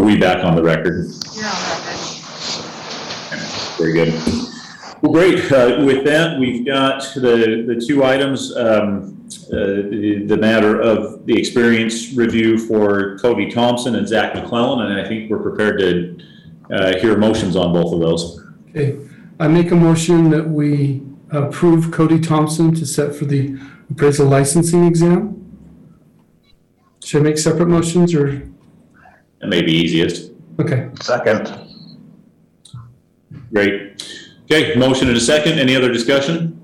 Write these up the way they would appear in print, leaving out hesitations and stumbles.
we back on the record? You're on record. Very good. Well, great. With that, we've got the two items, the matter of the experience review for Cody Thompson and Zach McClellan, and I think we're prepared to hear motions on both of those. Okay, I make a motion that we approve Cody Thompson to set for the appraisal licensing exam. Should I make separate motions or? That may be easiest. Okay. Second. Great. Okay, motion and a second. Any other discussion?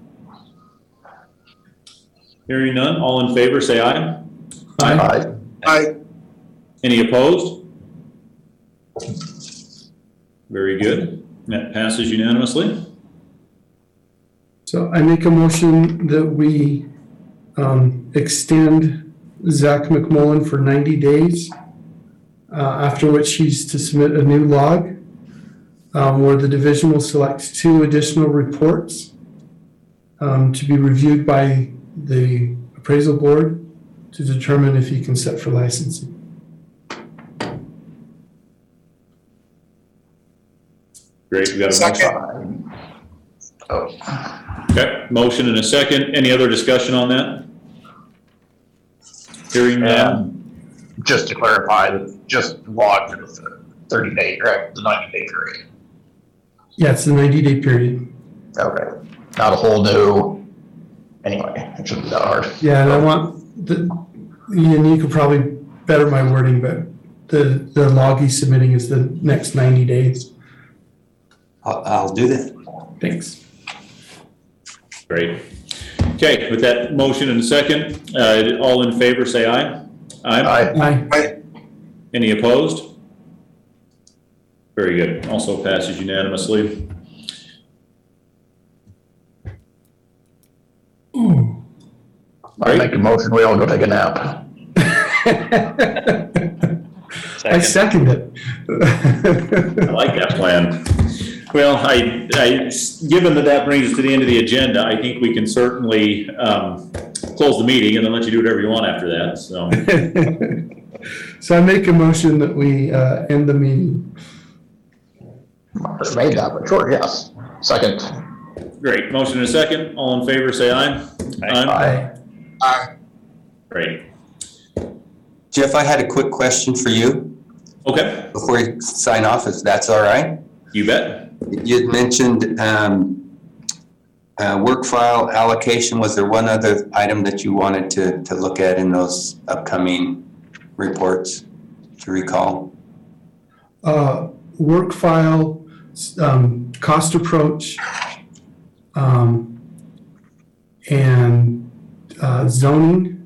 Hearing none. All in favor, say aye. Aye. Aye. Any opposed? Very good. That passes unanimously. So I make a motion that we extend Zach McMullen for 90 days, after which he's to submit a new log, where the division will select 2 additional reports to be reviewed by the appraisal board to determine if he can set for licensing. Great, we got a Second. motion. Oh. Okay, motion and a second. Any other discussion on that? Hearing none. Just to clarify, just log for the 30-day, right? The 90-day period. Yeah, it's the 90-day period. Okay. Not a whole new. Anyway, it shouldn't be that hard. Yeah, and I want and you could probably better my wording, but the log he's submitting is the next 90 days. I'll do that. Thanks. Great. Okay, with that motion and a second, all in favor say aye. Aye. Aye. Any opposed? Very good. Also passes unanimously. Ooh. I make a motion, we all go take a nap. I second it. I like that plan. Well, I given that brings us to the end of the agenda, I think we can certainly close the meeting and then let you do whatever you want after that. So, So I make a motion that we end the meeting. Just made that, but sure, yes. Second. great. Motion and a second. All in favor, say aye. Aye. Aye. Great. Jeff, I had a quick question for you Okay. before you sign off, if that's all right. You bet. You had mentioned work file allocation. Was there one other item that you wanted to look at in those upcoming reports to recall? Work file, cost approach, and zoning.